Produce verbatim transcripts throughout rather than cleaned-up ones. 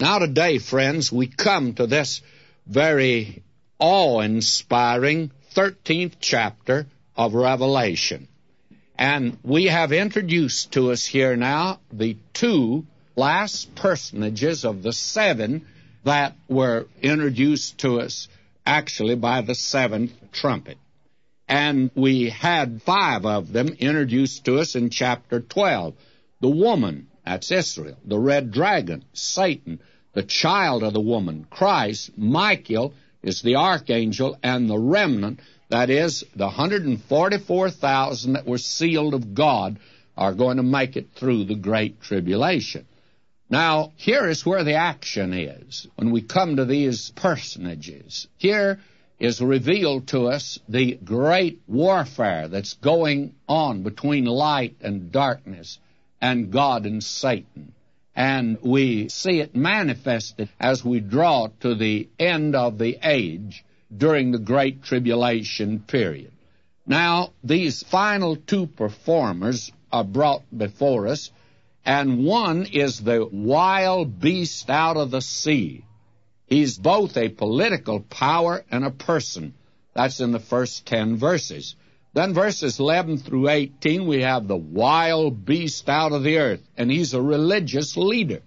Now today, friends, we come to this very awe-inspiring thirteenth chapter of Revelation. And we have introduced to us here now the two last personages of the seven that were introduced to us actually by the seventh trumpet. And we had five of them introduced to us in chapter twelve. The woman, that's Israel, the red dragon, Satan, the child of the woman, Christ, Michael is the archangel, and the remnant, that is, the one hundred forty-four thousand that were sealed of God, are going to make it through the Great Tribulation. Now, here is where the action is. When we come to these personages, here is revealed to us the great warfare that's going on between light and darkness and God and Satan. And we see it manifested as we draw to the end of the age during the Great Tribulation period. Now, these final two performers are brought before us, and one is the wild beast out of the sea. He's both a political power and a person. That's in the first ten verses. Then verses eleven through eighteen, we have the wild beast out of the earth, and he's a religious leader.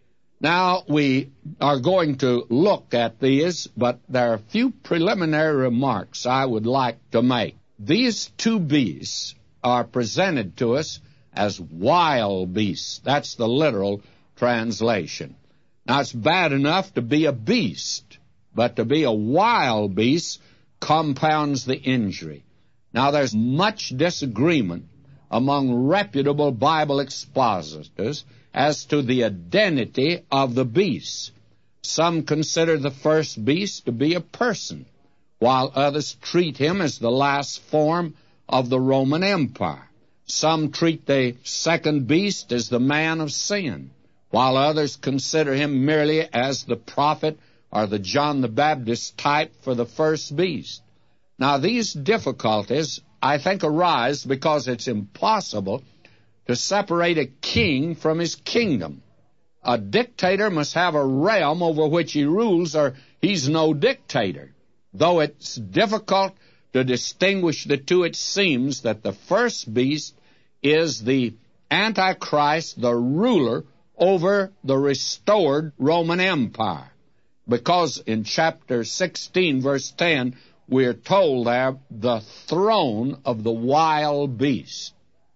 Now, we are going to look at these, but there are a few preliminary remarks I would like to make. These two beasts are presented to us as wild beasts. That's the literal translation. Now, it's bad enough to be a beast, but to be a wild beast compounds the injury. Now, there's much disagreement among reputable Bible expositors as to the identity of the beast. Some consider the first beast to be a person, while others treat him as the last form of the Roman Empire. Some treat the second beast as the man of sin, while others consider him merely as the prophet or the John the Baptist type for the first beast. Now, these difficulties, I think, arise because it's impossible to separate a king from his kingdom. A dictator must have a realm over which he rules, or he's no dictator. Though it's difficult to distinguish the two, it seems that the first beast is the Antichrist, the ruler over the restored Roman Empire. Because in chapter sixteen, verse ten, we're told there, the throne of the wild beast.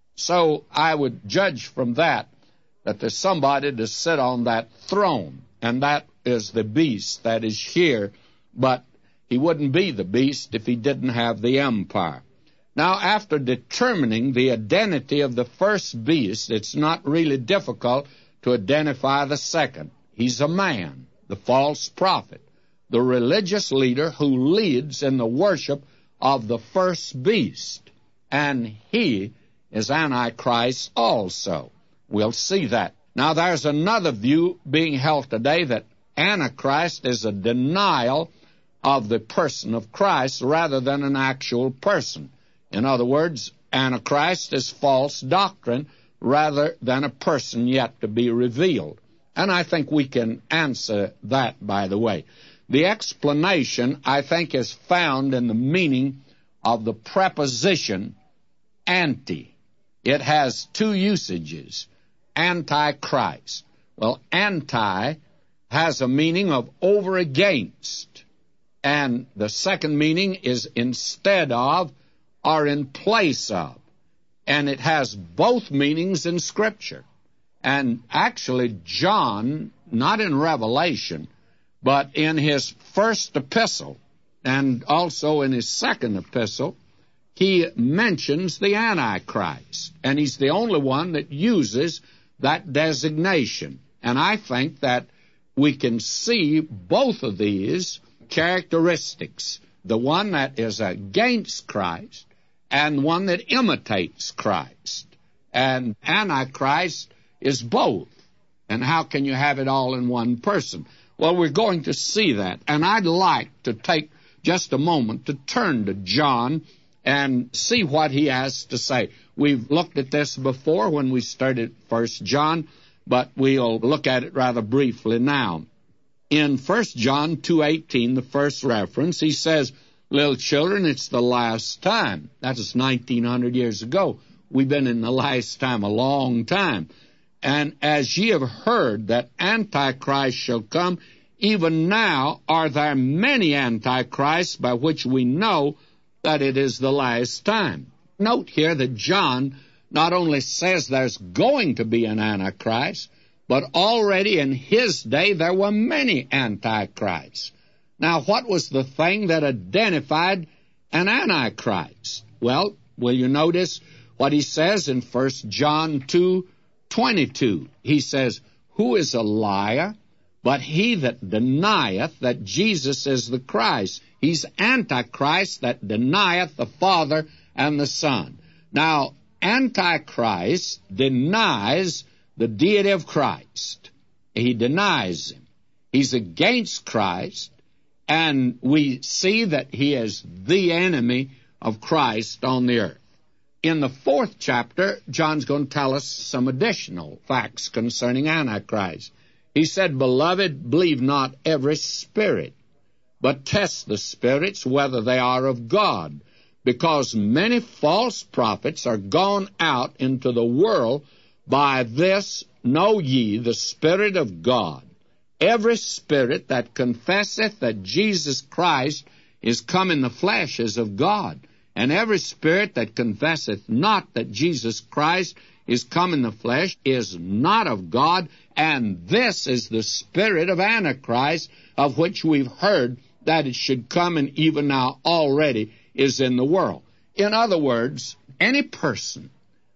So I would judge from that that there's somebody to sit on that throne, and that is the beast that is here, but he wouldn't be the beast if he didn't have the empire. Now, after determining the identity of the first beast, it's not really difficult to identify the second. He's a man, the false prophet, the religious leader who leads in the worship of the first beast. And he is Antichrist also. We'll see that. Now, there's another view being held today that Antichrist is a denial of the person of Christ rather than an actual person. In other words, Antichrist is false doctrine rather than a person yet to be revealed. And I think we can answer that, by the way. The explanation, I think, is found in the meaning of the preposition anti. It has two usages, antichrist. Well, anti has a meaning of over against, and the second meaning is instead of or in place of, and it has both meanings in Scripture. And actually, John, not in Revelation, but in his first epistle, and also in his second epistle, he mentions the Antichrist, and he's the only one that uses that designation. And I think that we can see both of these characteristics, the one that is against Christ and one that imitates Christ. And Antichrist is both. And how can you have it all in one person? Well, we're going to see that. And I'd like to take just a moment to turn to John and see what he has to say. We've looked at this before when we started First John, but we'll look at it rather briefly now. In First John two eighteen, the first reference, he says, little children, it's the last time. That is nineteen hundred years ago. We've been in the last time a long time. And as ye have heard that Antichrist shall come, even now are there many Antichrists, by which we know that it is the last time. Note here that John not only says there's going to be an Antichrist, but already in his day there were many Antichrists. Now, what was the thing that identified an Antichrist? Well, will you notice what he says in First John two twenty-two? He says, who is a liar, but he that denieth that Jesus is the Christ? He's Antichrist that denieth the Father and the Son. Now, Antichrist denies the deity of Christ. He denies him. He's against Christ, and we see that he is the enemy of Christ on the earth. In the fourth chapter, John's going to tell us some additional facts concerning Antichrist. He said, beloved, believe not every spirit, but test the spirits whether they are of God, because many false prophets are gone out into the world. By this know ye the Spirit of God. Every spirit that confesseth that Jesus Christ is come in the flesh is of God, and every spirit that confesseth not that Jesus Christ is come in the flesh is not of God, and this is the spirit of Antichrist, of which we've heard that it should come, and even now already is in the world. In other words, any person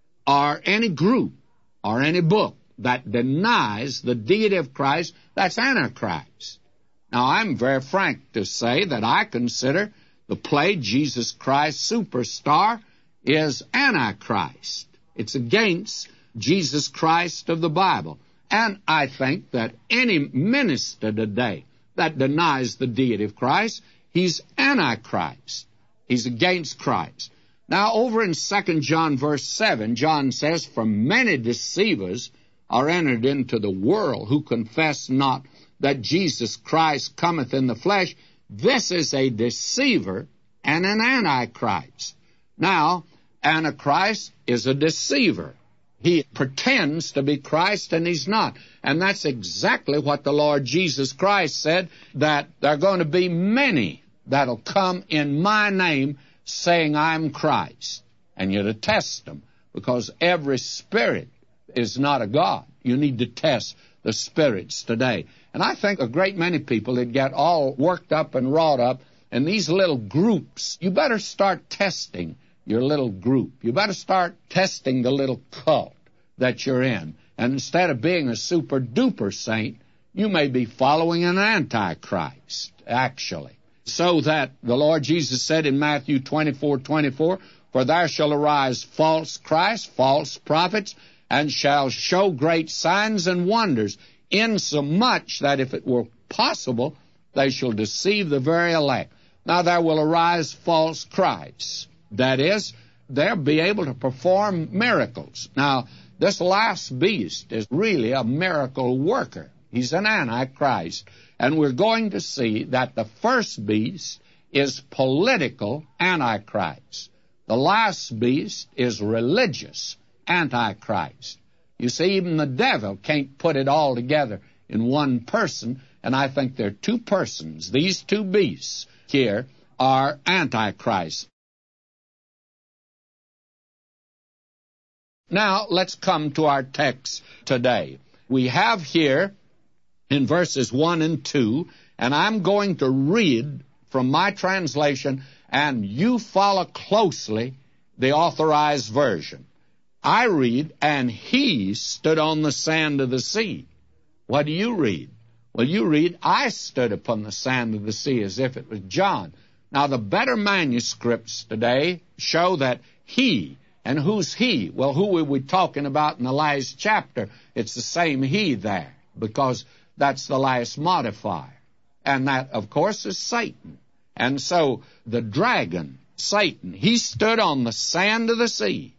or any group or any book that denies the deity of Christ, that's Antichrist. Now, I'm very frank to say that I consider the play Jesus Christ Superstar is Antichrist. It's against Jesus Christ of the Bible. And I think that any minister today that denies the deity of Christ, he's Antichrist. He's against Christ. Now, over in Second John verse seven, John says, for many deceivers are entered into the world, who confess not that Jesus Christ cometh in the flesh. This is a deceiver and an Antichrist. Now, Antichrist is a deceiver. He pretends to be Christ, and he's not. And that's exactly what the Lord Jesus Christ said, that there are going to be many that'll come in my name saying I'm Christ. And you're to test them, because every spirit is not a God. You need to test the spirits today. And I think a great many people that get all worked up and wrought up in these little groups, you better start testing your little group. You better start testing the little cult that you're in. And instead of being a super-duper saint, you may be following an Antichrist, actually. So that the Lord Jesus said in Matthew twenty-four twenty-four, for there shall arise false Christs, false prophets, and shall show great signs and wonders, insomuch that if it were possible, they shall deceive the very elect. Now there will arise false Christs. That is, they'll be able to perform miracles. Now, this last beast is really a miracle worker. He's an Antichrist. And we're going to see that the first beast is political Antichrist. The last beast is religious Antichrist. You see, even the devil can't put it all together in one person, and I think there are two persons. These two beasts here are Antichrist. Now, let's come to our text today. We have here in verses one and two, and I'm going to read from my translation, and you follow closely the Authorized Version. I read, and he stood on the sand of the sea. What do you read? Well, you read, I stood upon the sand of the sea, as if it was John. Now, the better manuscripts today show that he. And who's he? Well, who are we talking about in the last chapter? It's the same he there, because that's the last modifier. And that, of course, is Satan. And so the dragon, Satan, he stood on the sand of the sea.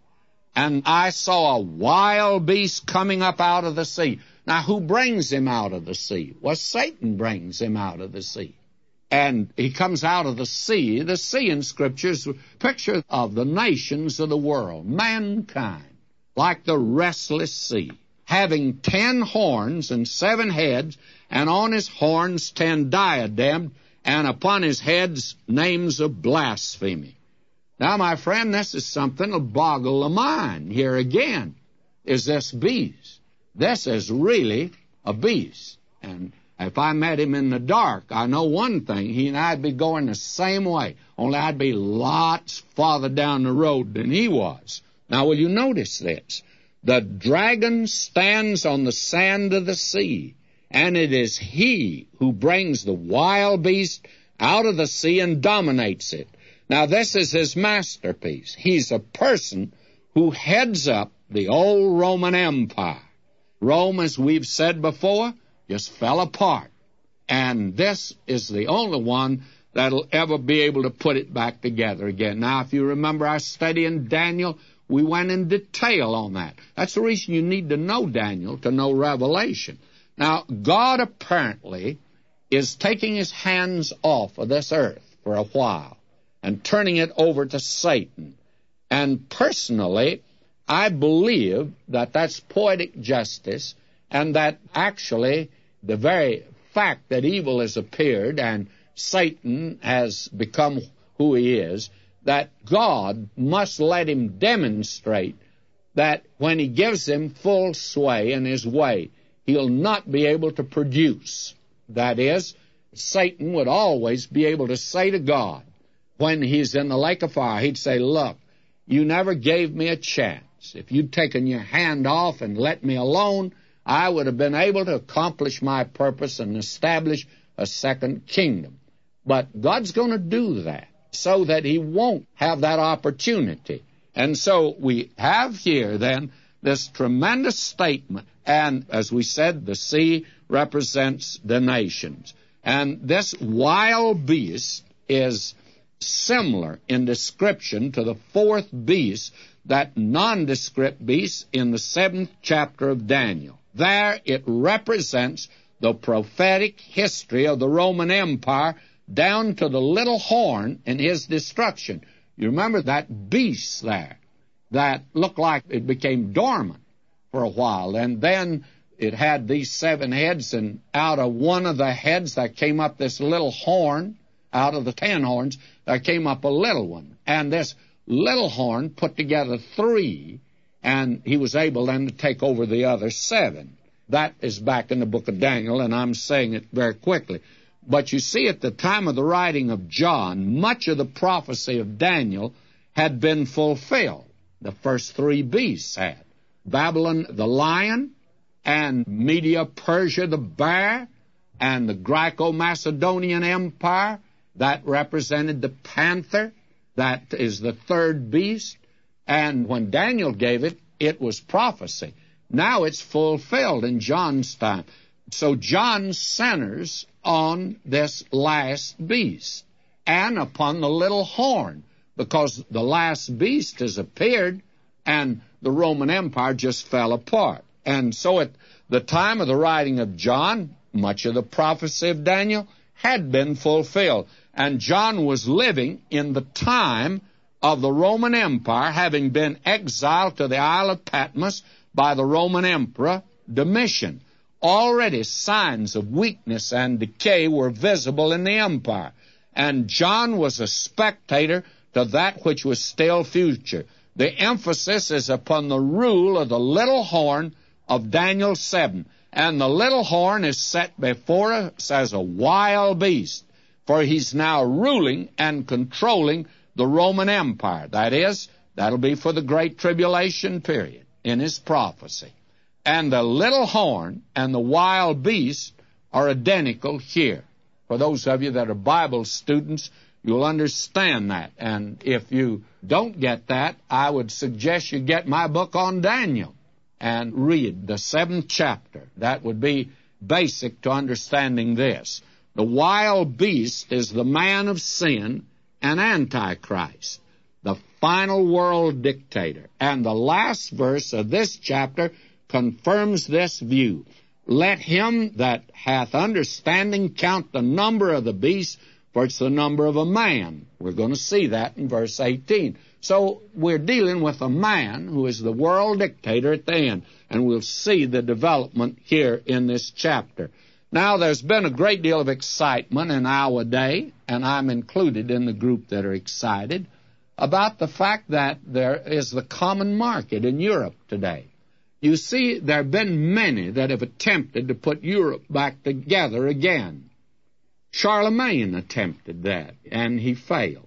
And I saw a wild beast coming up out of the sea. Now, who brings him out of the sea? Well, Satan brings him out of the sea. And he comes out of the sea. The sea in Scripture is a picture of the nations of the world, mankind, like the restless sea, having ten horns and seven heads, and on his horns ten diadems, and upon his heads names of blasphemy. Now, my friend, this is something that'll boggle the mind. Here again is this beast. This is really a beast. And if I met him in the dark, I know one thing. He and I'd be going the same way, only I'd be lots farther down the road than he was. Now, will you notice this? The dragon stands on the sand of the sea, and it is he who brings the wild beast out of the sea and dominates it. Now, this is his masterpiece. He's a person who heads up the old Roman Empire. Rome, as we've said before, just fell apart. And this is the only one that'll ever be able to put it back together again. Now, if you remember our study in Daniel, we went in detail on that. That's the reason you need to know Daniel, to know Revelation. Now, God apparently is taking his hands off of this earth for a while and turning it over to Satan. And personally, I believe that that's poetic justice, and that actually the very fact that evil has appeared and Satan has become who he is, that God must let him demonstrate that when he gives him full sway in his way, he'll not be able to produce. That is, Satan would always be able to say to God, when he's in the lake of fire, he'd say, look, you never gave me a chance. If you'd taken your hand off and let me alone, I would have been able to accomplish my purpose and establish a second kingdom. But God's going to do that so that he won't have that opportunity. And so we have here then this tremendous statement. And as we said, the sea represents the nations. And this wild beast is similar in description to the fourth beast, that nondescript beast in the seventh chapter of Daniel. There it represents the prophetic history of the Roman Empire down to the little horn and his destruction. You remember that beast there that looked like it became dormant for a while, and then it had these seven heads, and out of one of the heads there came up this little horn. Out of the ten horns there came up a little one, and this little horn put together three, and he was able then to take over the other seven. That is back in the book of Daniel, and I'm saying it very quickly. But you see, at the time of the writing of John, much of the prophecy of Daniel had been fulfilled. The first three beasts had. Babylon the lion, and Media Persia the bear, and the Greco-Macedonian Empire, that represented the panther. That is the third beast. And when Daniel gave it, it was prophecy. Now it's fulfilled in John's time. So John centers on this last beast and upon the little horn, because the last beast has appeared and the Roman Empire just fell apart. And so at the time of the writing of John, much of the prophecy of Daniel had been fulfilled. And John was living in the time of the Roman Empire, having been exiled to the Isle of Patmos by the Roman Emperor Domitian. Already signs of weakness and decay were visible in the empire, and John was a spectator to that which was still future. The emphasis is upon the rule of the little horn of Daniel seven, and the little horn is set before us as a wild beast, for he's now ruling and controlling the Roman Empire. That is, that'll be for the Great Tribulation period in his prophecy. And the little horn and the wild beast are identical here. For those of you that are Bible students, you'll understand that. And if you don't get that, I would suggest you get my book on Daniel and read the seventh chapter. That would be basic to understanding this. The wild beast is the man of sin and Antichrist. the final world dictator. And the last verse of this chapter confirms this view. Let him that hath understanding count the number of the beast, for it's the number of a man. We're going to see that in verse eighteen. So we're dealing with a man who is the world dictator at the end, and we'll see the development here in this chapter. Now, there's been a great deal of excitement in our day, and I'm included in the group that are excited, about the fact that there is the common market in Europe today. You see, there have been many that have attempted to put Europe back together again. Charlemagne attempted that, and he failed.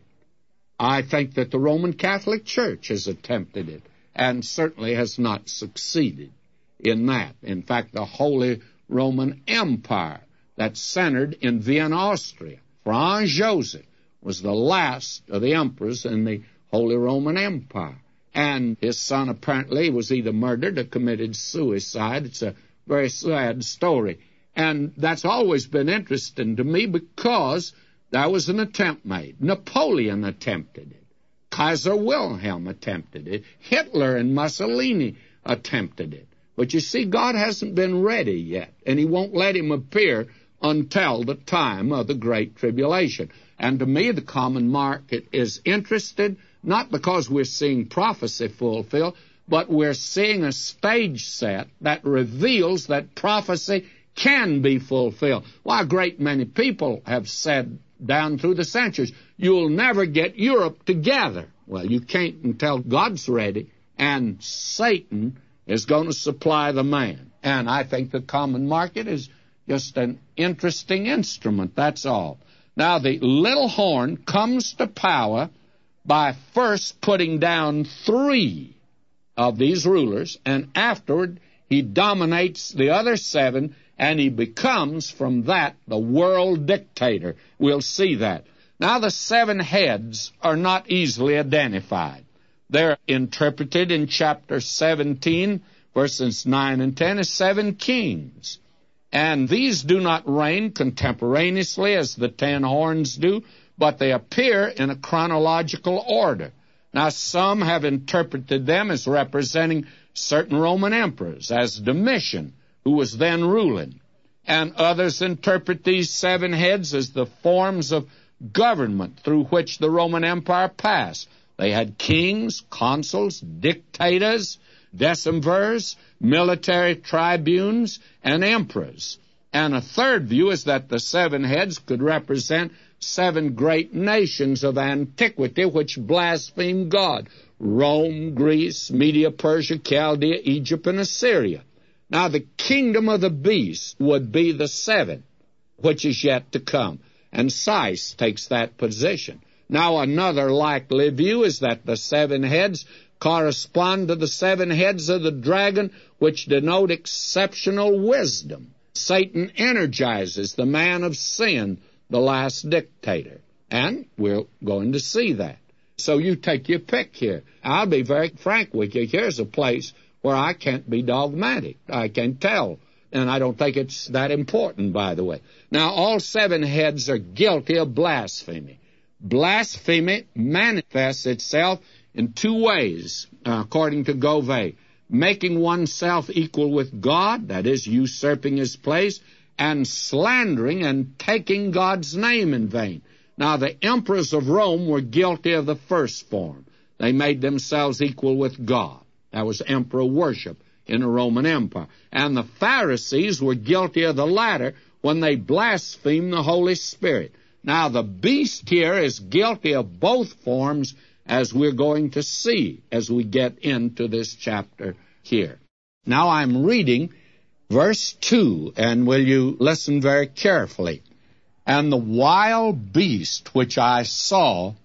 I think that the Roman Catholic Church has attempted it, and certainly has not succeeded in that. In fact, the Holy Roman Empire that centered in Vienna, Austria, Franz Joseph was the last of the emperors in the Holy Roman Empire. And his son apparently was either murdered or committed suicide. It's a very sad story. And that's always been interesting to me because there was an attempt made. Napoleon attempted it. Kaiser Wilhelm attempted it. Hitler and Mussolini attempted it. But you see, God hasn't been ready yet, and he won't let him appear until the time of the Great Tribulation. And to me, the common market is interested, not because we're seeing prophecy fulfilled, but we're seeing a stage set that reveals that prophecy can be fulfilled. Why, a great many people have said down through the centuries, you'll never get Europe together. Well, you can't until God's ready, and Satan is going to supply the man. And I think the common market is just an interesting instrument, that's all. Now, the little horn comes to power by first putting down three of these rulers, and afterward he dominates the other seven, and he becomes, from that, the world dictator. We'll see that. Now, the seven heads are not easily identified. They're interpreted in chapter seventeen, verses nine and ten, as seven kings. And these do not reign contemporaneously as the ten horns do, but they appear in a chronological order. Now, some have interpreted them as representing certain Roman emperors, as Domitian, who was then ruling. And others interpret these seven heads as the forms of government through which the Roman Empire passed. They had kings, consuls, dictators, decemvirs, military tribunes, and emperors. And a third view is that the seven heads could represent seven great nations of antiquity which blasphemed God: Rome, Greece, Media, Persia, Chaldea, Egypt, and Assyria. Now, the kingdom of the beast would be the seven, which is yet to come. And Seiss takes that position. Now, another likely view is that the seven heads correspond to the seven heads of the dragon, which denote exceptional wisdom. Satan energizes the man of sin, the last dictator. And we're going to see that. So you take your pick here. I'll be very frank with you. Here's a place where I can't be dogmatic. I can tell. And I don't think it's that important, by the way. Now, all seven heads are guilty of blasphemy. Blasphemy manifests itself in two ways, uh, according to Gauvet: making oneself equal with God, that is, usurping his place, and slandering and taking God's name in vain. Now, the emperors of Rome were guilty of the first form. They made themselves equal with God. That was emperor worship in the Roman Empire. And the Pharisees were guilty of the latter when they blasphemed the Holy Spirit. Now, the beast here is guilty of both forms, as we're going to see as we get into this chapter here. Now, I'm reading verse two, and will you listen very carefully? And the wild beast which I saw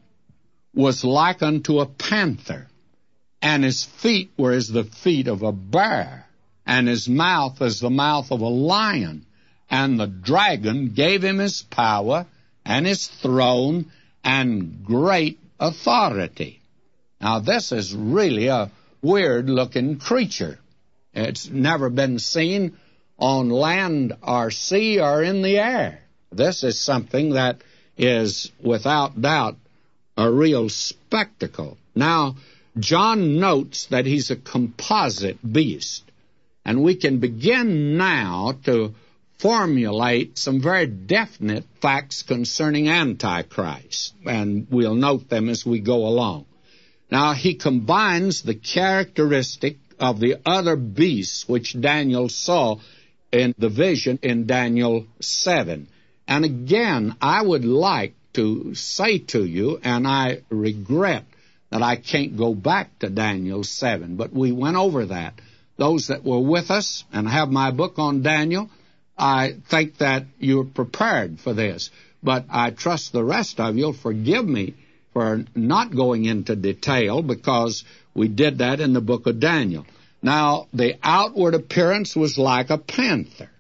was like unto a panther, and his feet were as the feet of a bear, and his mouth as the mouth of a lion. And the dragon gave him his power, and his throne, and great authority. Now, this is really a weird-looking creature. It's never been seen on land or sea or in the air. This is something that is, without doubt, a real spectacle. Now, John notes that he's a composite beast, and we can begin now to formulate some very definite facts concerning Antichrist, and we'll note them as we go along. Now, he combines the characteristic of the other beasts which Daniel saw in the vision in Daniel seven. And again, I would like to say to you, and I regret that I can't go back to Daniel seven, but we went over that. Those that were with us and have my book on Daniel, I think that you're prepared for this. But I trust the rest of you will forgive me for not going into detail, because we did that in the book of Daniel. Now, the outward appearance was like a panther.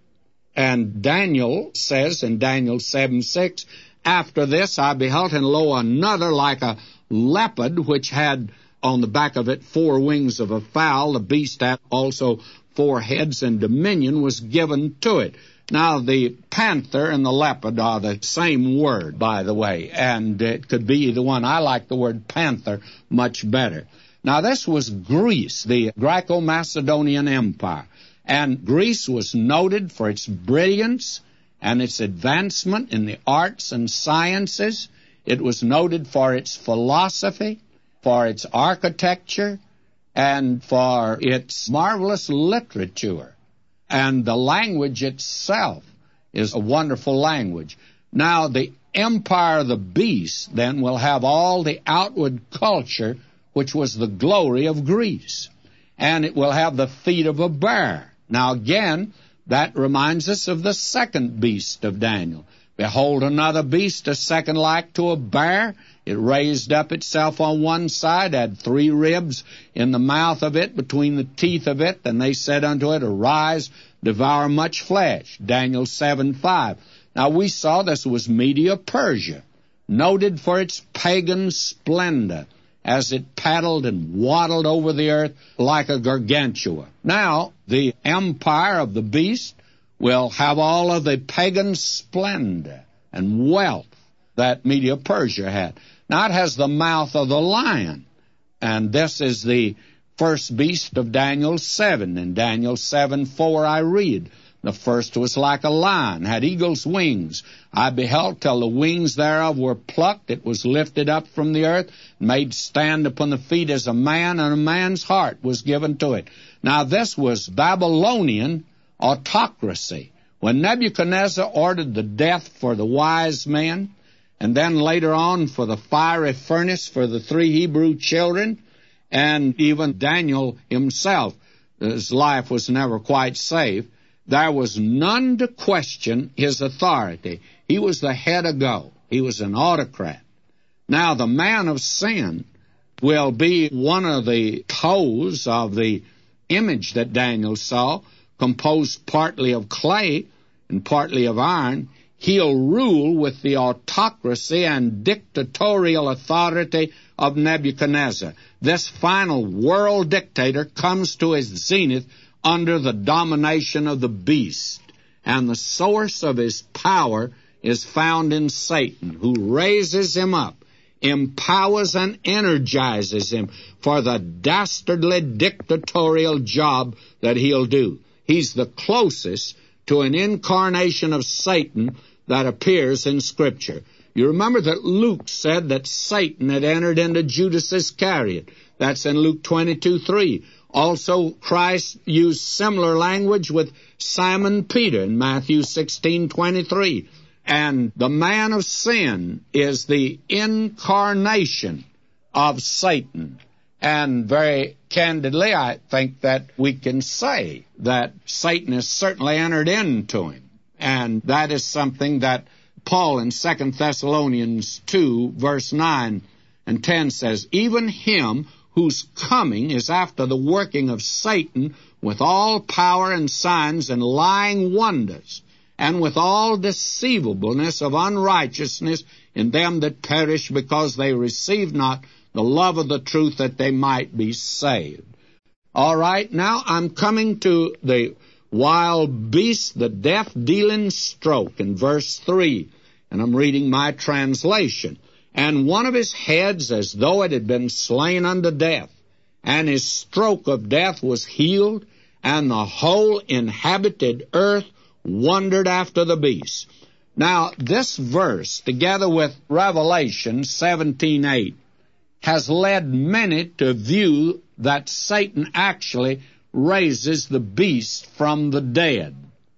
And Daniel says in Daniel seven six, after this I beheld, and lo, another like a leopard, which had on the back of it four wings of a fowl. The beast had also four heads, and dominion was given to it. Now, the panther and the leopard are the same word, by the way, and it could be either one. I like the word panther much better. Now, this was Greece, the Greco-Macedonian Empire, and Greece was noted for its brilliance and its advancement in the arts and sciences. It was noted for its philosophy, for its architecture, and for its marvelous literature. And the language itself is a wonderful language. Now, the empire of the beast then will have all the outward culture, which was the glory of Greece. And it will have the feet of a bear. Now, again, that reminds us of the second beast of Daniel. Behold, another beast, a second like to a bear. It raised up itself on one side, had three ribs in the mouth of it, between the teeth of it, and they said unto it, arise, devour much flesh. Daniel seven five. Now, we saw this was Media Persia, noted for its pagan splendor, as it paddled and waddled over the earth like a gargantua. Now, the empire of the beast will have all of the pagan splendor and wealth that Media Persia had. Now, it has the mouth of the lion, and this is the first beast of Daniel seven. In Daniel seven four I read, the first was like a lion, had eagle's wings. I beheld till the wings thereof were plucked. It was lifted up from the earth, made stand upon the feet as a man, and a man's heart was given to it. Now, this was Babylonian autocracy. When Nebuchadnezzar ordered the death for the wise men, and then later on for the fiery furnace for the three Hebrew children, and even Daniel himself, his life was never quite safe, there was none to question his authority. He was the head of go. He was an autocrat. Now, the man of sin will be one of the toes of the image that Daniel saw, composed partly of clay and partly of iron. He'll rule with the autocracy and dictatorial authority of Nebuchadnezzar. This final world dictator comes to his zenith under the domination of the beast, and the source of his power is found in Satan, who raises him up, empowers and energizes him for the dastardly dictatorial job that he'll do. He's the closest to an incarnation of Satan that appears in Scripture. You remember that Luke said that Satan had entered into Judas Iscariot. That's in Luke twenty-two three. Also, Christ used similar language with Simon Peter in Matthew sixteen twenty-three. And the man of sin is the incarnation of Satan. And very candidly, I think that we can say that Satan has certainly entered into him. And that is something that Paul in Second Thessalonians two, verse nine and ten says, even him whose coming is after the working of Satan with all power and signs and lying wonders, and with all deceivableness of unrighteousness in them that perish, because they receive not the love of the truth, that they might be saved. All right, now I'm coming to the wild beast, the death-dealing stroke, in verse three, and I'm reading my translation. and one of his heads as though it had been slain unto death, and his stroke of death was healed, and the whole inhabited earth wondered after the beast. Now, this verse, together with Revelation seventeen eight, has led many to view that Satan actually raises the beast from the dead.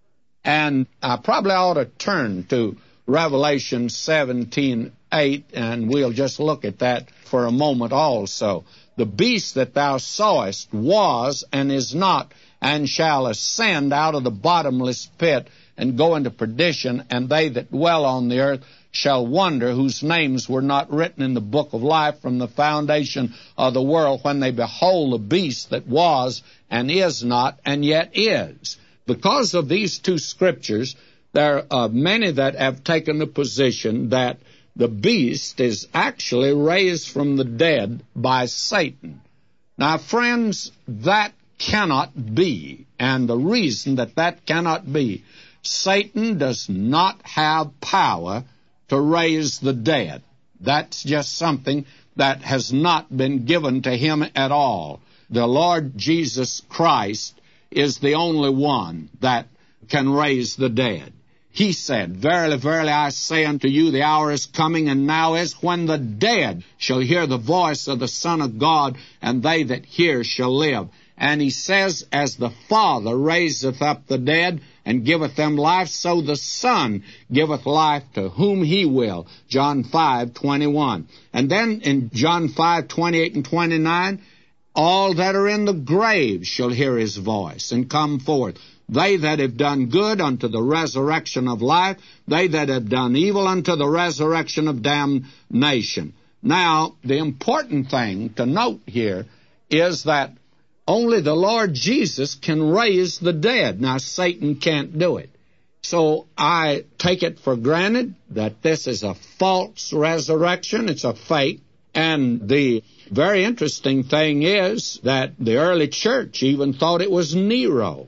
And I probably ought to turn to Revelation seventeen eight, and we'll just look at that for a moment also. The beast that thou sawest was and is not, and shall ascend out of the bottomless pit and go into perdition, and they that dwell on the earth shall wonder, whose names were not written in the book of life from the foundation of the world, when they behold the beast that was and is not and yet is. Because of these two scriptures, there are many that have taken the position that the beast is actually raised from the dead by Satan. Now, friends, that cannot be, and the reason that that cannot be, Satan does not have power to raise the dead. That's just something that has not been given to him at all. The Lord Jesus Christ is the only one that can raise the dead. He said, Verily, verily, I say unto you, the hour is coming, and now is, when the dead shall hear the voice of the Son of God, and they that hear shall live. And he says, As the Father raiseth up the dead, and giveth them life, so the Son giveth life to whom he will. John five twenty-one. And then in John five twenty-eight and twenty-nine, all that are in the grave shall hear his voice, and come forth. They that have done good unto the resurrection of life, they that have done evil unto the resurrection of damnation. Now, the important thing to note here is that only the Lord Jesus can raise the dead. Now, Satan can't do it. So I take it for granted that this is a false resurrection. It's a fake. And the very interesting thing is that the early church even thought it was Nero.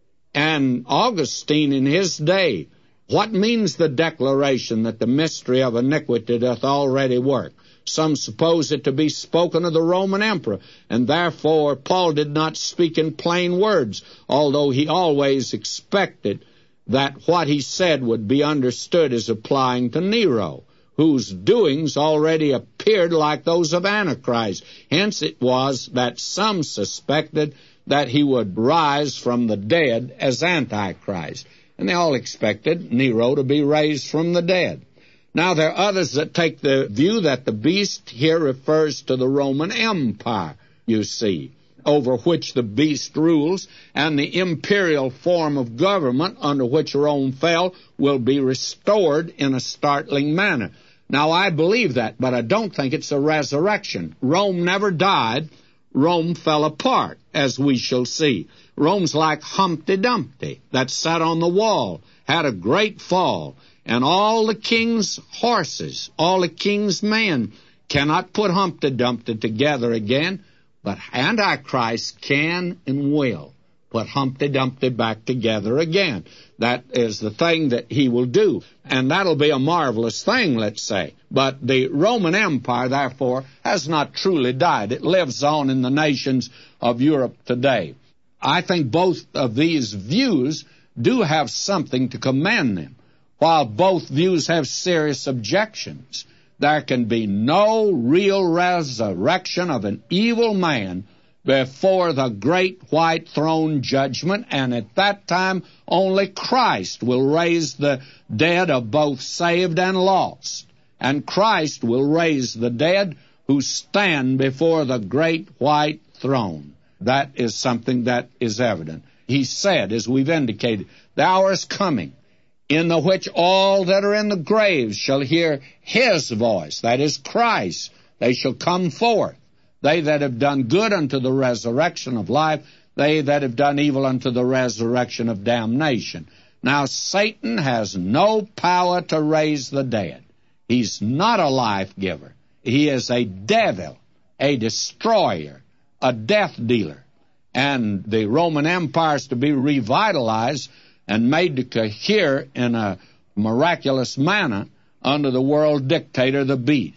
And Augustine in his day, what means the declaration that the mystery of iniquity doth already work? Some suppose it to be spoken of the Roman emperor, and therefore Paul did not speak in plain words, although he always expected that what he said would be understood as applying to Nero, whose doings already appeared like those of Antichrist. Hence it was that some suspected that he would rise from the dead as Antichrist. And they all expected Nero to be raised from the dead. Now, there are others that take the view that the beast here refers to the Roman Empire, you see, over which the beast rules, and the imperial form of government under which Rome fell will be restored in a startling manner. Now, I believe that, but I don't think it's a resurrection. Rome never died. Rome fell apart, as we shall see. Rome's like Humpty Dumpty that sat on the wall, had a great fall, and all the king's horses, all the king's men cannot put Humpty Dumpty together again, but Antichrist can and will put Humpty Dumpty back together again. That is the thing that he will do, and that'll be a marvelous thing, let's say. But the Roman Empire, therefore, has not truly died. It lives on in the nations of Europe today. I think both of these views do have something to commend them. While both views have serious objections, there can be no real resurrection of an evil man before the great white throne judgment, and at that time only Christ will raise the dead of both saved and lost. And Christ will raise the dead who stand before the great white throne. That is something that is evident. He said, as we've indicated, the hour is coming, in the which all that are in the graves shall hear his voice, that is Christ. They shall come forth. They that have done good unto the resurrection of life, they that have done evil unto the resurrection of damnation. Now, Satan has no power to raise the dead. He's not a life giver. He is a devil, a destroyer, a death dealer. And the Roman Empire is to be revitalized and made to cohere in a miraculous manner under the world dictator, the beast.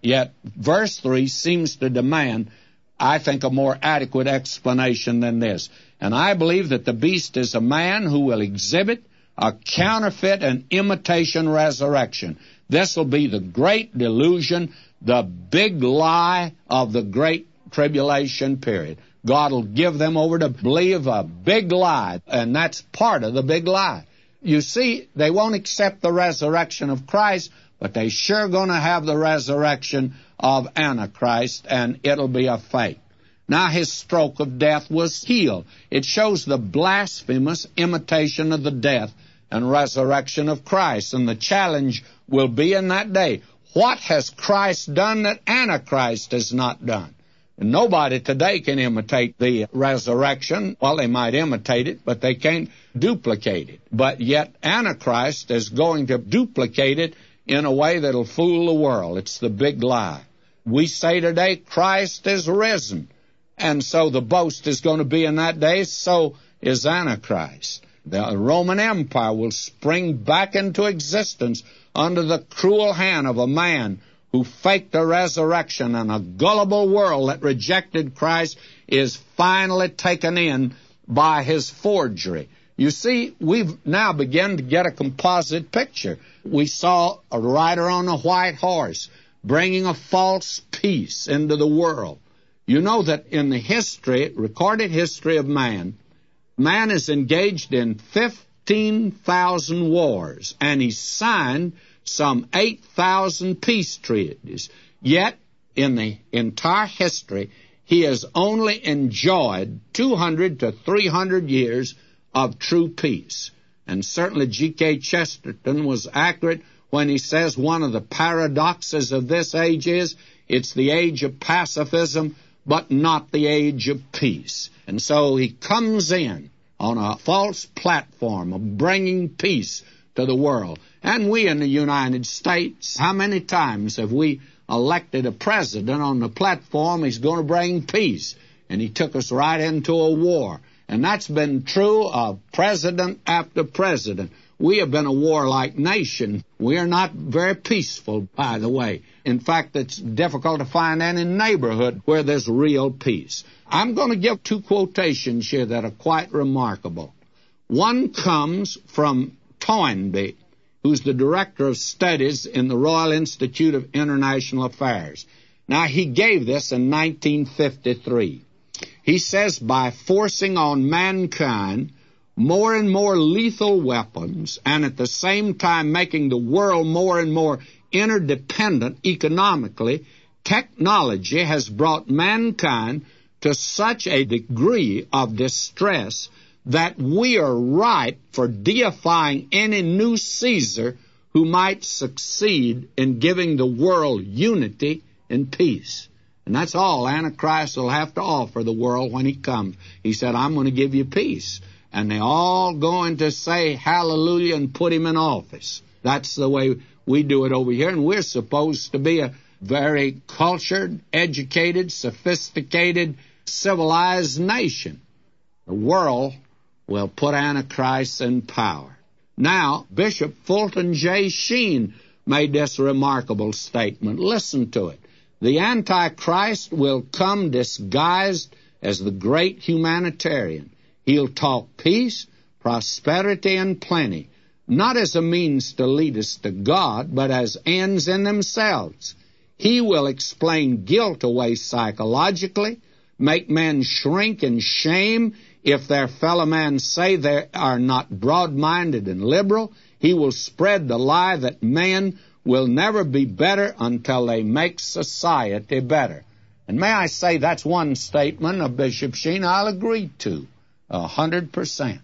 Yet verse three seems to demand, I think, a more adequate explanation than this. And I believe that the beast is a man who will exhibit a counterfeit and imitation resurrection. This will be the great delusion, the big lie of the great tribulation period. God will give them over to believe a big lie, and that's part of the big lie. You see, they won't accept the resurrection of Christ, but they sure going to have the resurrection of Antichrist, and it'll be a fake. Now his stroke of death was healed. It shows the blasphemous imitation of the death and resurrection of Christ. And the challenge will be in that day, what has Christ done that Antichrist has not done? And nobody today can imitate the resurrection. Well, they might imitate it, but they can't duplicate it. But yet Antichrist is going to duplicate it in a way that'll fool the world. It's the big lie. We say today, Christ is risen. And so the boast is going to be in that day, so is Antichrist. The Roman Empire will spring back into existence under the cruel hand of a man who faked a resurrection, and a gullible world that rejected Christ is finally taken in by his forgery. You see, we've now begun to get a composite picture. We saw a rider on a white horse bringing a false peace into the world. You know that in the history, recorded history of man, man is engaged in fifteen thousand wars, and he signed some eight thousand peace treaties. Yet, in the entire history, he has only enjoyed two hundred to three hundred years of true peace. And certainly G K Chesterton was accurate when he says one of the paradoxes of this age is it's the age of pacifism, but not the age of peace. And so he comes in on a false platform of bringing peace to the world. And we in the United States, how many times have we elected a president on the platform he's going to bring peace? And he took us right into a war. And that's been true of president after president. We have been a warlike nation. We are not very peaceful, by the way. In fact, it's difficult to find any neighborhood where there's real peace. I'm going to give two quotations here that are quite remarkable. One comes from Toynbee, who's the Director of Studies in the Royal Institute of International Affairs. Now, he gave this in nineteen fifty-three. He says, by forcing on mankind more and more lethal weapons, and at the same time making the world more and more interdependent economically, technology has brought mankind to such a degree of distress that we are ripe for deifying any new Caesar who might succeed in giving the world unity and peace. And that's all Antichrist will have to offer the world when he comes. He said, I'm going to give you peace. And they're all going to say hallelujah and put him in office. That's the way we do it over here. And we're supposed to be a very cultured, educated, sophisticated, civilized nation. The world will put Antichrist in power. Now, Bishop Fulton J. Sheen made this remarkable statement. Listen to it. The Antichrist will come disguised as the great humanitarian. He'll talk peace, prosperity, and plenty, not as a means to lead us to God, but as ends in themselves. He will explain guilt away psychologically, make men shrink in shame if their fellow men say they are not broad-minded and liberal. He will spread the lie that men will never be better until they make society better. And may I say that's one statement of Bishop Sheen I'll agree to a hundred percent.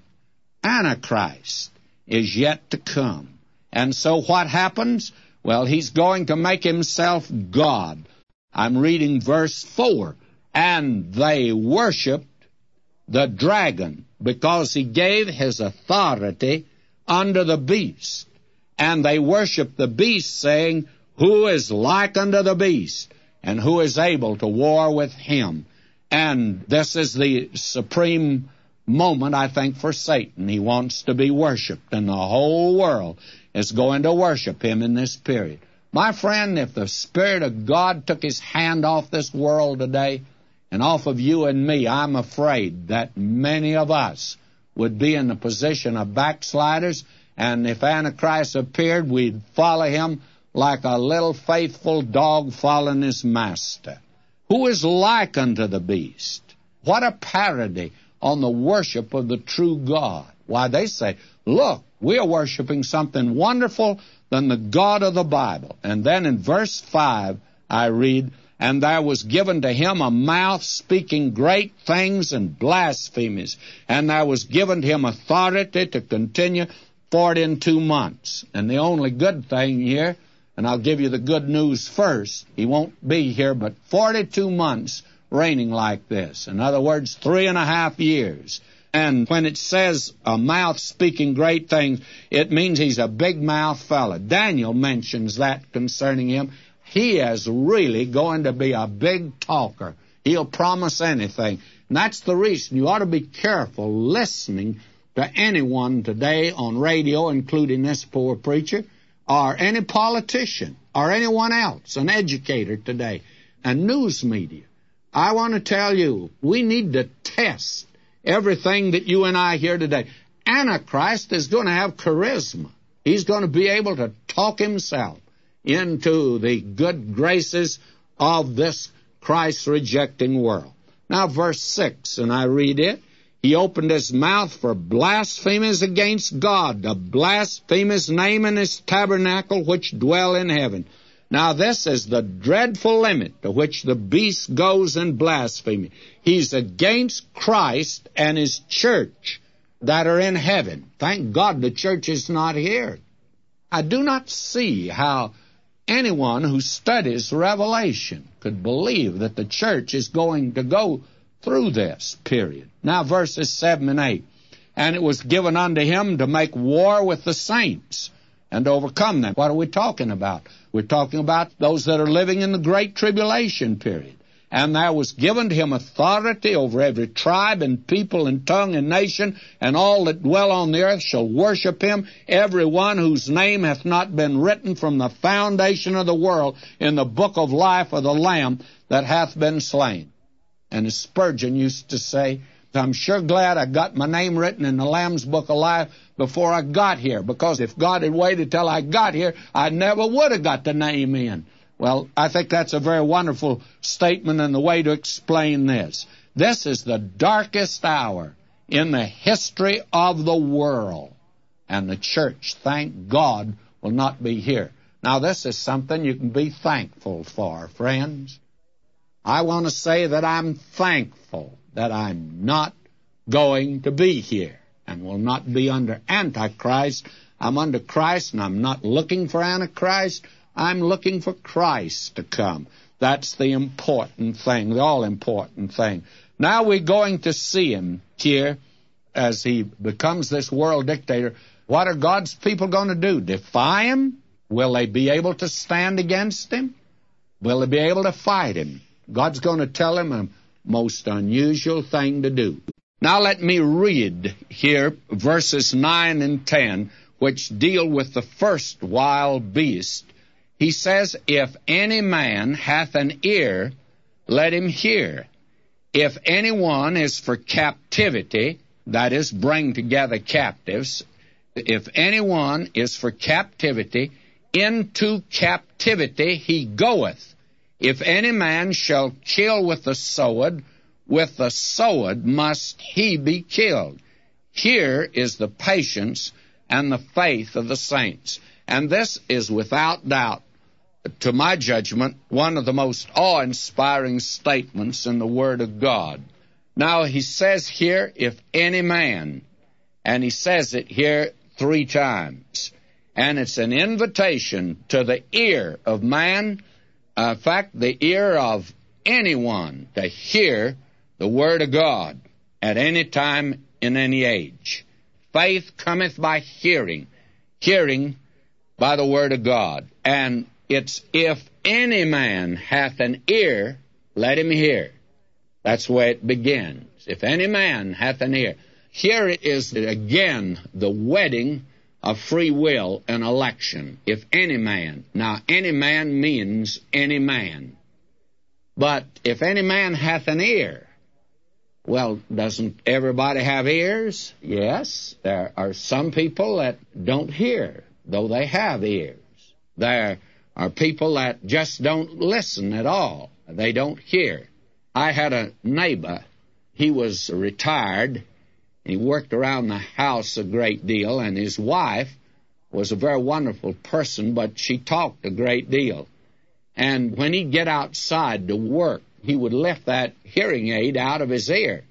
Antichrist is yet to come. And so what happens? Well, he's going to make himself God. I'm reading verse four. And they worshipped the dragon because he gave his authority under the beast. And they worship the beast, saying, who is like unto the beast, and who is able to war with him? And this is the supreme moment, I think, for Satan. He wants to be worshipped, and the whole world is going to worship him in this period. My friend, if the Spirit of God took His hand off this world today and off of you and me, I'm afraid that many of us would be in the position of backsliders, and if Antichrist appeared, we'd follow him like a little faithful dog following his master. Who is like unto the beast? What a parody on the worship of the true God. Why, they say, look, we are worshiping something wonderful than the God of the Bible. And then in verse five, I read, and there was given to him a mouth speaking great things and blasphemies, and there was given to him authority to continue forty and two months. And the only good thing here, and I'll give you the good news first, he won't be here but forty-two months reigning like this. In other words, three and a half years. And when it says a mouth speaking great things, it means he's a big mouth fella. Daniel mentions that concerning him. He is really going to be a big talker. He'll promise anything. And that's the reason you ought to be careful listening to anyone today on radio, including this poor preacher, or any politician, or anyone else, an educator today, and news media. I want to tell you, we need to test everything that you and I hear today. Antichrist is going to have charisma. He's going to be able to talk himself into the good graces of this Christ-rejecting world. Now, verse six, and I read it. He opened his mouth for blasphemies against God, to blaspheme his name and his tabernacle which dwell in heaven. Now, this is the dreadful limit to which the beast goes in blasphemy. He's against Christ and his church that are in heaven. Thank God the church is not here. I do not see how anyone who studies Revelation could believe that the church is going to go through this period. Now, verses seven and eight. And it was given unto him to make war with the saints and to overcome them. What are we talking about? We're talking about those that are living in the great tribulation period. And there was given to him authority over every tribe and people and tongue and nation, and all that dwell on the earth shall worship him, every one whose name hath not been written from the foundation of the world in the book of life of the Lamb that hath been slain. And as Spurgeon used to say, I'm sure glad I got my name written in the Lamb's book of life before I got here, because if God had waited till I got here, I never would have got the name in. Well, I think that's a very wonderful statement and the way to explain this. This is the darkest hour in the history of the world, and the church, thank God, will not be here. Now, this is something you can be thankful for, friends. I want to say that I'm thankful that I'm not going to be here and will not be under Antichrist. I'm under Christ, and I'm not looking for Antichrist. I'm looking for Christ to come. That's the important thing, the all-important thing. Now we're going to see him here as he becomes this world dictator. What are God's people going to do? Defy him? Will they be able to stand against him? Will they be able to fight him? God's going to tell him a most unusual thing to do. Now let me read here verses nine and ten, which deal with the first wild beast. He says, if any man hath an ear, let him hear. If anyone is for captivity, that is, bring together captives, if anyone is for captivity, into captivity he goeth. If any man shall kill with the sword, with the sword must he be killed. Here is the patience and the faith of the saints. And this is without doubt, to my judgment, one of the most awe-inspiring statements in the Word of God. Now, he says here, if any man, and he says it here three times, and it's an invitation to the ear of man, uh, in fact, the ear of anyone to hear the Word of God at any time in any age. Faith cometh by hearing, hearing by the Word of God. And it's if any man hath an ear, let him hear. That's the way it begins. If any man hath an ear. Here is again the wedding of free will and election. If any man, now any man means any man. But if any man hath an ear, well, doesn't everybody have ears? Yes, there are some people that don't hear, though they have ears. There are people that just don't listen at all. They don't hear. I had a neighbor. He was retired. He worked around the house a great deal, and his wife was a very wonderful person, but she talked a great deal. And when he'd get outside to work, he would lift that hearing aid out of his ear.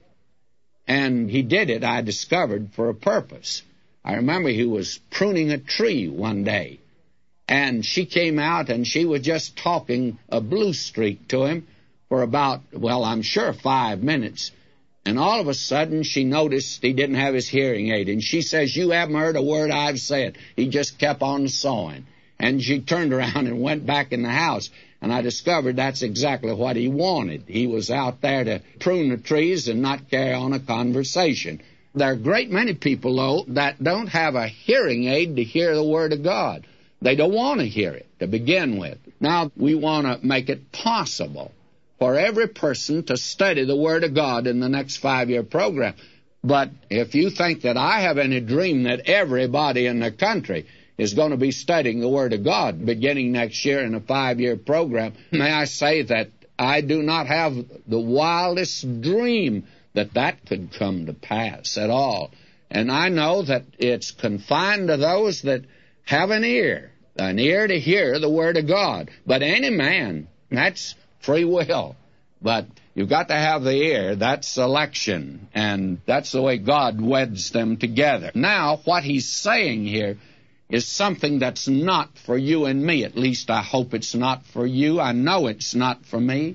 And he did it, I discovered, for a purpose. I remember he was pruning a tree one day, and she came out and she was just talking a blue streak to him for about, well, I'm sure five minutes. And all of a sudden, she noticed he didn't have his hearing aid. And she says, "You haven't heard a word I've said." He just kept on sawing. And she turned around and went back in the house. And I discovered that's exactly what he wanted. He was out there to prune the trees and not carry on a conversation. There are a great many people, though, that don't have a hearing aid to hear the Word of God. They don't want to hear it to begin with. Now, we want to make it possible for every person to study the Word of God in the next five-year program. But if you think that I have any dream that everybody in the country is going to be studying the Word of God beginning next year in a five-year program, may I say that I do not have the wildest dream that that could come to pass at all. And I know that it's confined to those that have an ear, an ear to hear the Word of God. But any man, that's free will. But you've got to have the ear. That's election. And that's the way God weds them together. Now, what he's saying here is something that's not for you and me. At least I hope it's not for you. I know it's not for me.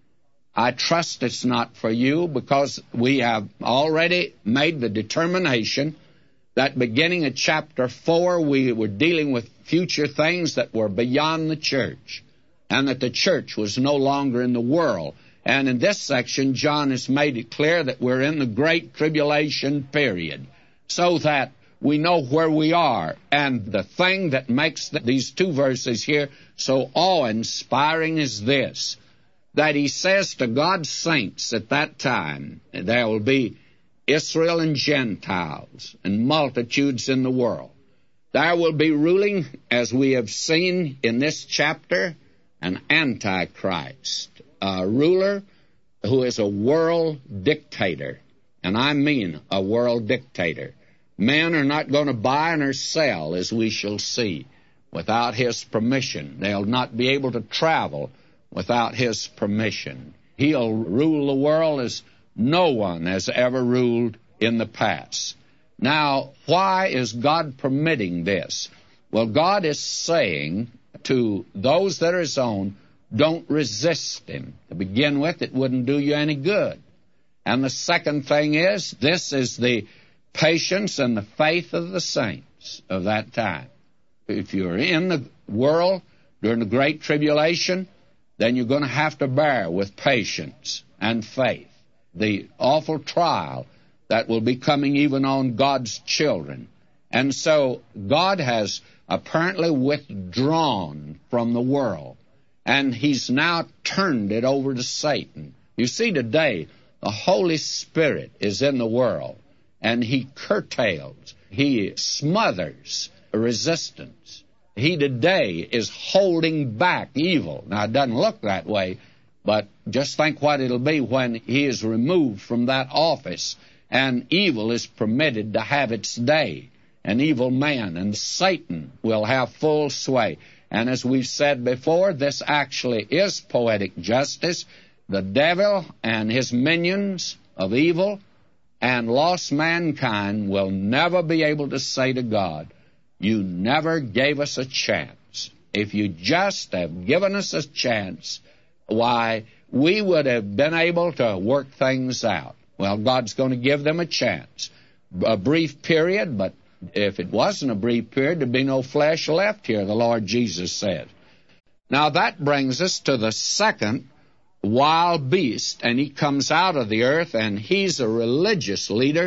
I trust it's not for you, because we have already made the determination that beginning at chapter four, we were dealing with future things that were beyond the church, and that the church was no longer in the world. And in this section, John has made it clear that we're in the Great Tribulation period, so that we know where we are. And the thing that makes the, these two verses here so awe-inspiring is this, that he says to God's saints at that time, there will be Israel and Gentiles and multitudes in the world. There will be ruling, as we have seen in this chapter, an antichrist, a ruler who is a world dictator. And I mean a world dictator. Men are not going to buy nor sell, as we shall see, without his permission. They'll not be able to travel without his permission. He'll rule the world as no one has ever ruled in the past. Now, why is God permitting this? Well, God is saying to those that are his own, don't resist him. To begin with, it wouldn't do you any good. And the second thing is, this is the patience and the faith of the saints of that time. If you're in the world during the Great Tribulation, then you're going to have to bear with patience and faith the awful trial that will be coming even on God's children. And so God has apparently withdrawn from the world, and he's now turned it over to Satan. You see, today, the Holy Spirit is in the world, and he curtails, he smothers resistance. He today is holding back evil. Now, it doesn't look that way, but just think what it'll be when he is removed from that office and evil is permitted to have its day. An evil man, and Satan will have full sway. And as we've said before, this actually is poetic justice. The devil and his minions of evil and lost mankind will never be able to say to God, you never gave us a chance. If you just have given us a chance, why, we would have been able to work things out. Well, God's going to give them a chance. A brief period, but if it wasn't a brief period, there'd be no flesh left here, the Lord Jesus said. Now that brings us to the second wild beast, and he comes out of the earth, and he's a religious leader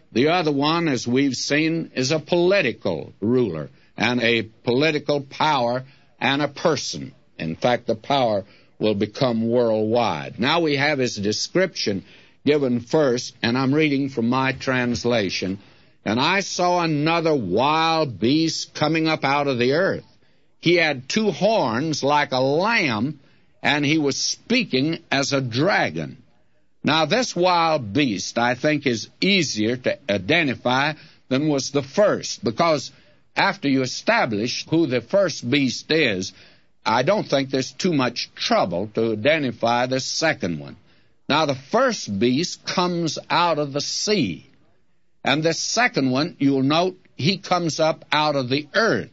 The other one, as we've seen, is a political ruler and a political power and a person. In fact, the power will become worldwide. Now we have his description given first, and I'm reading from my translation. And I saw another wild beast coming up out of the earth. He had two horns like a lamb, and he was speaking as a dragon. Now, this wild beast, I think, is easier to identify than was the first, because after you establish who the first beast is, I don't think there's too much trouble to identify the second one. Now, the first beast comes out of the sea, and the second one, you'll note, he comes up out of the earth.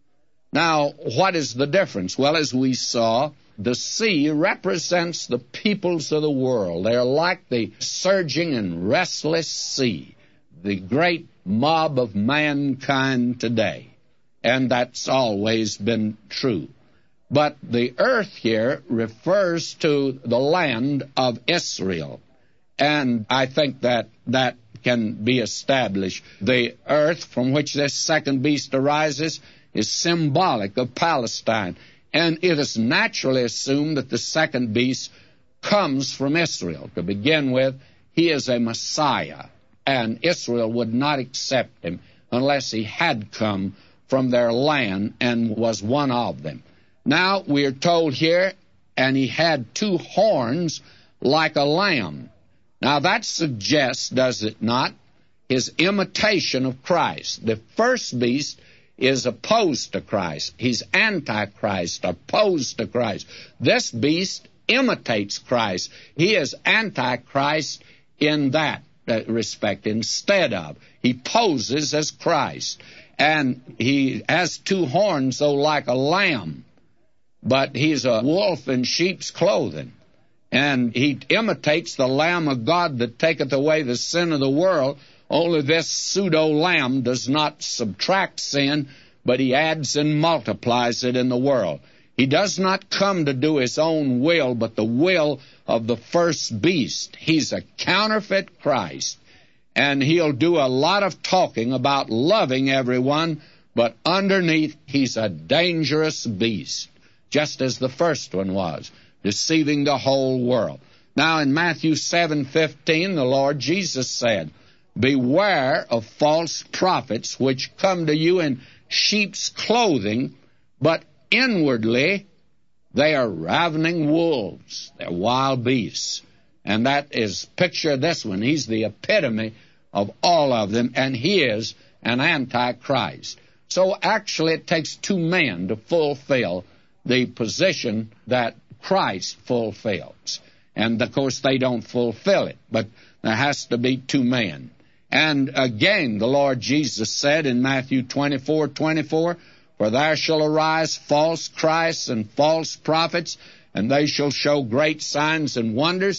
Now, what is the difference? Well, as we saw, the sea represents the peoples of the world. They're like the surging and restless sea, the great mob of mankind today. And that's always been true. But the earth here refers to the land of Israel. And I think that that can be established. The earth from which this second beast arises is symbolic of Palestine. And it is naturally assumed that the second beast comes from Israel. To begin with, he is a Messiah, and Israel would not accept him unless he had come from their land and was one of them. Now, we are told here, and he had two horns like a lamb. Now, that suggests, does it not, his imitation of Christ. The first beast is opposed to Christ. He's antichrist, opposed to Christ. This beast imitates Christ. He is antichrist in that respect instead of. He poses as Christ. And he has two horns, though, like a lamb. But he's a wolf in sheep's clothing. And he imitates the Lamb of God that taketh away the sin of the world. Only this pseudo-lamb does not subtract sin, but he adds and multiplies it in the world. He does not come to do his own will, but the will of the first beast. He's a counterfeit Christ. And he'll do a lot of talking about loving everyone, but underneath he's a dangerous beast, just as the first one was, deceiving the whole world. Now in Matthew seven fifteen, the Lord Jesus said, "Beware of false prophets which come to you in sheep's clothing, but inwardly they are ravening wolves." They're wild beasts. And that is, picture this one. He's the epitome of all of them, and he is an antichrist. So actually it takes two men to fulfill the position that Christ fulfills. And, of course, they don't fulfill it, but there has to be two men. And again, the Lord Jesus said in Matthew twenty-four twenty-four, "For there shall arise false Christs and false prophets, and they shall show great signs and wonders,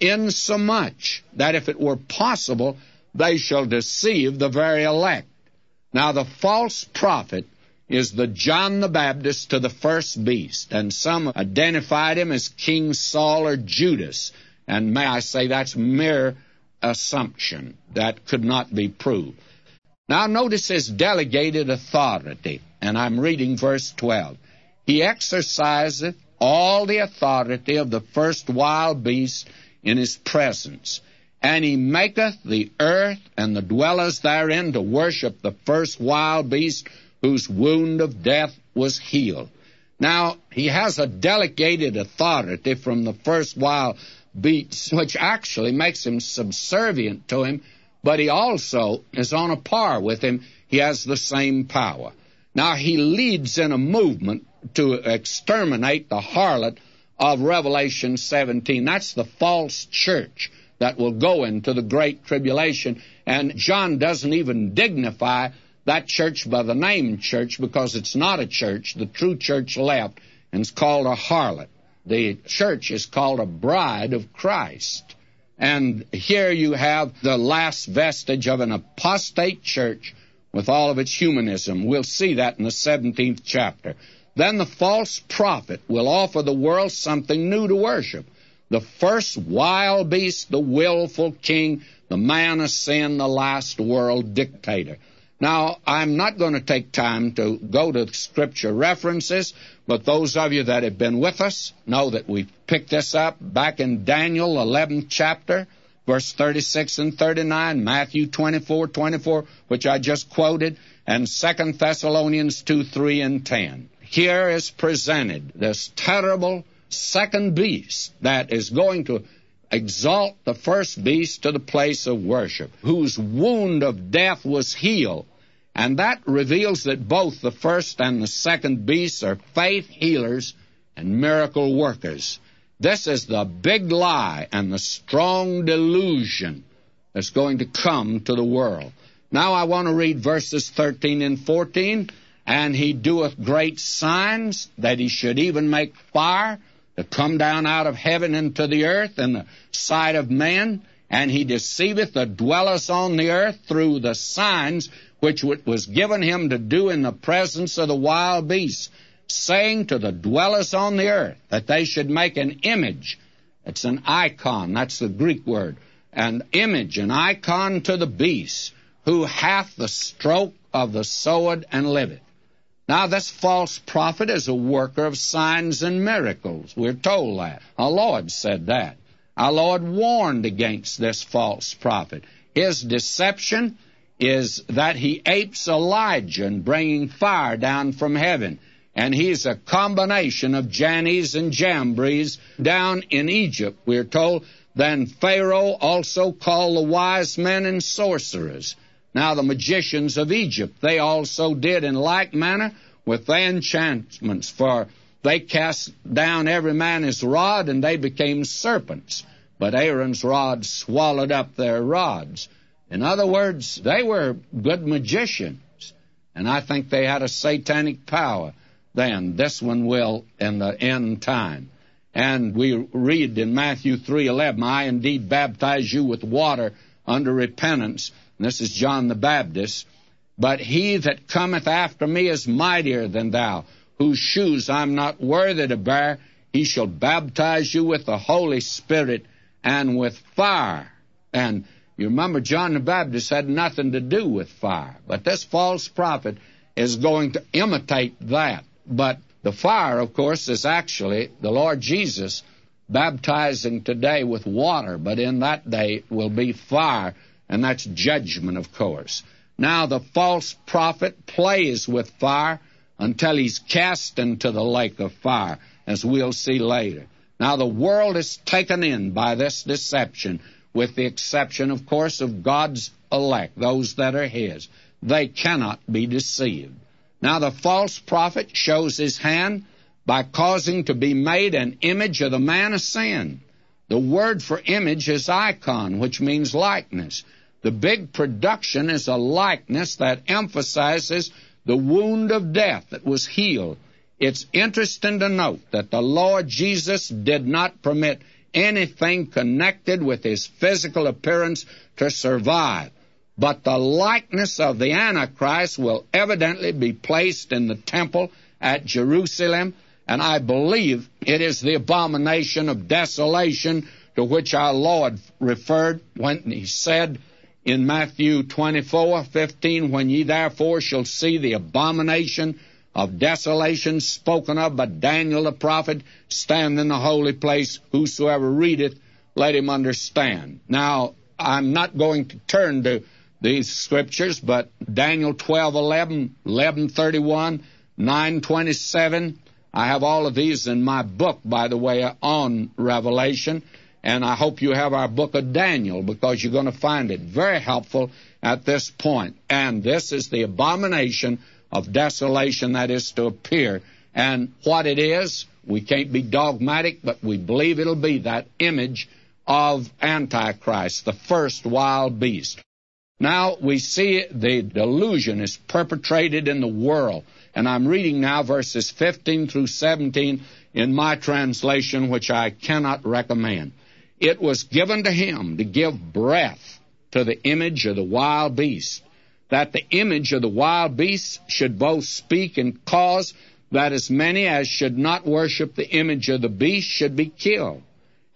insomuch that if it were possible, they shall deceive the very elect." Now, the false prophet is the John the Baptist to the first beast, and some identified him as King Saul or Judas. And may I say that's mere assumption that could not be proved. Now notice his delegated authority, and I'm reading verse twelve. "He exerciseth all the authority of the first wild beast in his presence, and he maketh the earth and the dwellers therein to worship the first wild beast, whose wound of death was healed." Now, he has a delegated authority from the first wild beast, which actually makes him subservient to him, but he also is on a par with him. He has the same power. Now, he leads in a movement to exterminate the harlot of Revelation seventeen. That's the false church that will go into the Great Tribulation, and John doesn't even dignify that church by the name church, because it's not a church. The true church left, and it's called a harlot. The church is called a bride of Christ. And here you have the last vestige of an apostate church with all of its humanism. We'll see that in the seventeenth chapter. Then the false prophet will offer the world something new to worship. The first wild beast, the willful king, the man of sin, the last world dictator. Now, I'm not going to take time to go to Scripture references, but those of you that have been with us know that we picked this up back in Daniel eleventh chapter, verse thirty-six and thirty-nine, Matthew twenty-four, twenty-four, which I just quoted, and Second Thessalonians two, three, and ten. Here is presented this terrible second beast that is going to exalt the first beast to the place of worship, whose wound of death was healed. And that reveals that both the first and the second beasts are faith healers and miracle workers. This is the big lie and the strong delusion that's going to come to the world. Now I want to read verses thirteen and fourteen. And he doeth great signs, that he should even make fire to come down out of heaven into the earth in the sight of men. And he deceiveth the dwellers on the earth through the signs which was given him to do in the presence of the wild beasts, saying to the dwellers on the earth that they should make an image. It's an icon, that's the Greek word. An image, an icon to the beast, who hath the stroke of the sword and liveth. Now, this false prophet is a worker of signs and miracles. We're told that. Our Lord said that. Our Lord warned against this false prophet. His deception is that he apes Elijah in bringing fire down from heaven. And he's a combination of Jannes and Jambres down in Egypt, we're told. Then Pharaoh also called the wise men and sorcerers. Now, the magicians of Egypt, they also did in like manner with their enchantments, for they cast down every man his rod, and they became serpents. But Aaron's rod swallowed up their rods. In other words, they were good magicians, and I think they had a satanic power then. This one will in the end time. And we read in Matthew three eleven, I indeed baptize you with water under repentance. And this is John the Baptist. But he that cometh after me is mightier than thou, whose shoes I'm not worthy to bear. He shall baptize you with the Holy Spirit and with fire. And you remember John the Baptist had nothing to do with fire. But this false prophet is going to imitate that. But the fire, of course, is actually the Lord Jesus baptizing today with water. But in that day will be fire. And that's judgment, of course. Now, the false prophet plays with fire until he's cast into the lake of fire, as we'll see later. Now, the world is taken in by this deception, with the exception, of course, of God's elect, those that are his. They cannot be deceived. Now, the false prophet shows his hand by causing to be made an image of the man of sin. The word for image is icon, which means likeness. The big production is a likeness that emphasizes the wound of death that was healed. It's interesting to note that the Lord Jesus did not permit anything connected with his physical appearance to survive. But the likeness of the Antichrist will evidently be placed in the temple at Jerusalem, and I believe it is the abomination of desolation to which our Lord referred when he said in Matthew twenty-four fifteen, when ye therefore shall see the abomination of desolation spoken of by Daniel the prophet, stand in the holy place, whosoever readeth, let him understand. Now, I'm not going to turn to these scriptures, but Daniel twelve eleven, eleven thirty-one, nine twenty-seven, I have all of these in my book, by the way, on Revelation. And I hope you have our book of Daniel, because you're going to find it very helpful at this point. And this is the abomination of desolation that is to appear. And what it is, we can't be dogmatic, but we believe it'll be that image of Antichrist, the first wild beast. Now, we see the delusion is perpetrated in the world. And I'm reading now verses fifteen through seventeen in my translation, which I cannot recommend. It was given to him to give breath to the image of the wild beast, that the image of the wild beast should both speak and cause that as many as should not worship the image of the beast should be killed.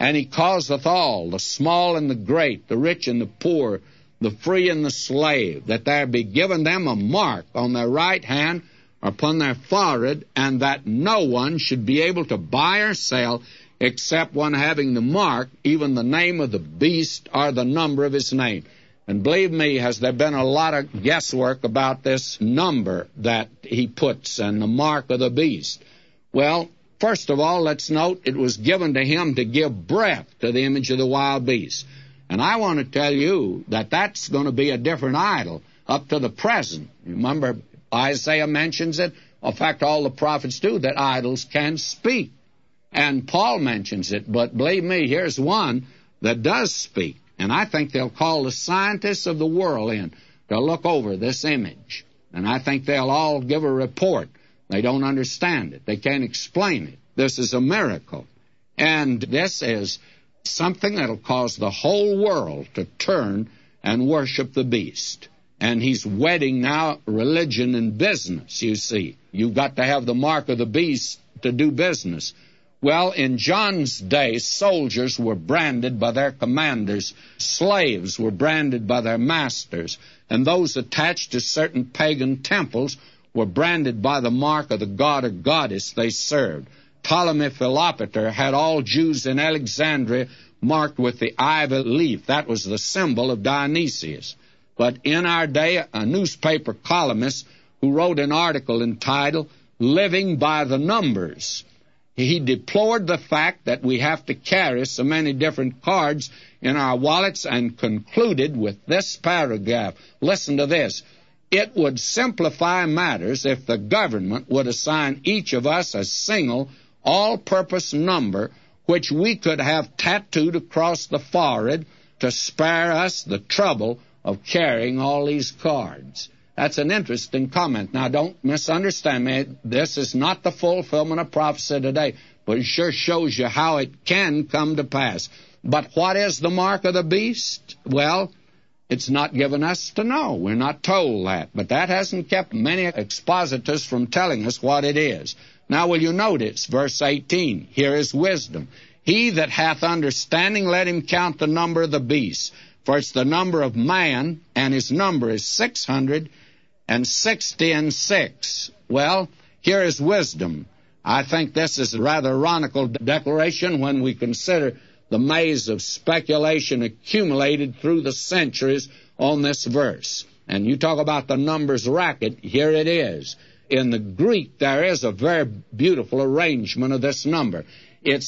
And he causeth all, the small and the great, the rich and the poor, the free and the slave, that there be given them a mark on their right hand or upon their forehead, and that no one should be able to buy or sell except one having the mark, even the name of the beast or the number of his name. And believe me, has there been a lot of guesswork about this number that he puts and the mark of the beast? Well, first of all, let's note it was given to him to give breath to the image of the wild beast. And I want to tell you that that's going to be a different idol up to the present. Remember, Isaiah mentions it. In fact, all the prophets do, that idols can speak. And Paul mentions it. But believe me, here's one that does speak. And I think they'll call the scientists of the world in to look over this image. And I think they'll all give a report. They don't understand it. They can't explain it. This is a miracle. And this is something that'll cause the whole world to turn and worship the beast. And he's wedding now religion and business, you see. You've got to have the mark of the beast to do business. Well, in John's day, soldiers were branded by their commanders. Slaves were branded by their masters. And those attached to certain pagan temples were branded by the mark of the god or goddess they served. Ptolemy Philopater had all Jews in Alexandria marked with the ivy leaf. That was the symbol of Dionysius. But in our day, a newspaper columnist who wrote an article entitled Living by the Numbers, he deplored the fact that we have to carry so many different cards in our wallets and concluded with this paragraph. Listen to this. It would simplify matters if the government would assign each of us a single all-purpose number which we could have tattooed across the forehead to spare us the trouble of carrying all these cards. That's an interesting comment. Now, don't misunderstand me. This is not the fulfillment of prophecy today, but it sure shows you how it can come to pass. But what is the mark of the beast? Well, it's not given us to know. We're not told that. But that hasn't kept many expositors from telling us what it is. Now, will you notice verse eighteen? Here is wisdom. He that hath understanding, let him count the number of the beast. For it's the number of man, and his number is six hundred and sixty and six. Well, here is wisdom. I think this is a rather ironical declaration when we consider the maze of speculation accumulated through the centuries on this verse. And you talk about the numbers racket, here it is. In the Greek, there is a very beautiful arrangement of this number. It's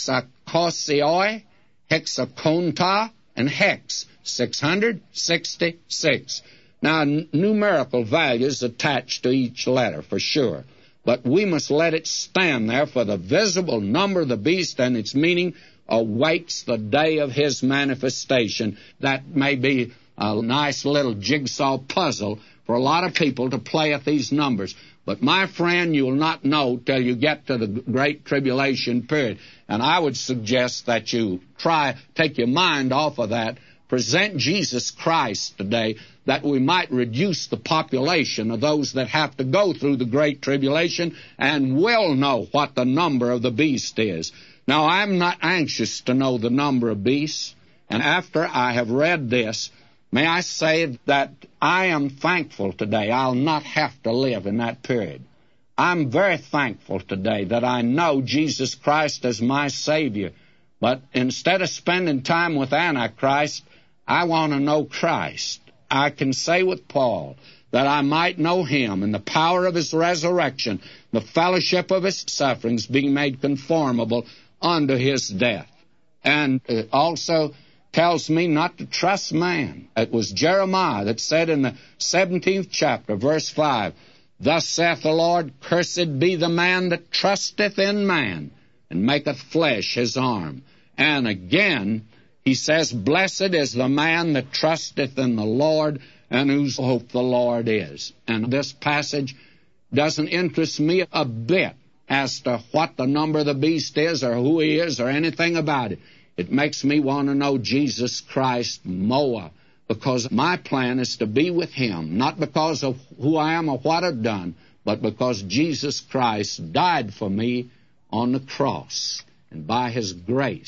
hexakosioi, hexakonta, and hex, six hundred sixty-six. Now, n- numerical values attached to each letter, for sure. But we must let it stand there, for the visible number of the beast and its meaning awaits the day of his manifestation. That may be a nice little jigsaw puzzle for a lot of people to play at these numbers. But, my friend, you will not know till you get to the Great Tribulation period. And I would suggest that you try, take your mind off of that, present Jesus Christ today, that we might reduce the population of those that have to go through the Great Tribulation and will know what the number of the beast is. Now, I'm not anxious to know the number of beasts, and after I have read this, may I say that I am thankful today I'll not have to live in that period. I'm very thankful today that I know Jesus Christ as my Savior. But instead of spending time with Antichrist, I want to know Christ. I can say with Paul that I might know him and the power of his resurrection, the fellowship of his sufferings, being made conformable unto his death. And it also tells me not to trust man. It was Jeremiah that said in the seventeenth chapter, verse five, Thus saith the Lord, Cursed be the man that trusteth in man, and maketh flesh his arm. And again, he says, Blessed is the man that trusteth in the Lord, and whose hope the Lord is. And this passage doesn't interest me a bit as to what the number of the beast is, or who he is, or anything about it. It makes me want to know Jesus Christ more, because my plan is to be with him, not because of who I am or what I've done, but because Jesus Christ died for me on the cross. And by his grace,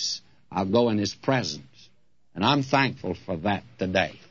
I'll go in His presence. And I'm thankful for that today.